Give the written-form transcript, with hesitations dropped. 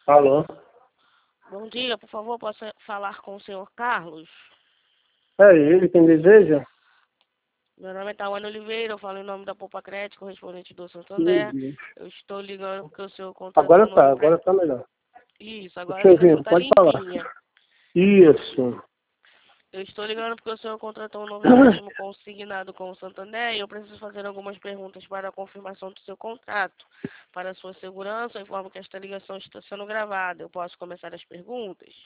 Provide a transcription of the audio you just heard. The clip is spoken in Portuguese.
Alô? Bom dia, por favor, posso falar com o senhor Carlos? É ele quem deseja? Meu nome é Tawane Oliveira, eu falo em nome da Poupa Crédito, correspondente do Meu Santander. Deus. Eu estou ligando porque o senhor contratou Agora um novo agora tá melhor. Isso, Tô agora te a ligação ouvindo, está pode falar. limpinha. Isso. Eu estou ligando porque o senhor contratou um novo empréstimo consignado com o Santander e eu preciso fazer algumas perguntas para a confirmação do seu contrato. Para a sua segurança, eu informo que esta ligação está sendo gravada. Eu posso começar as perguntas?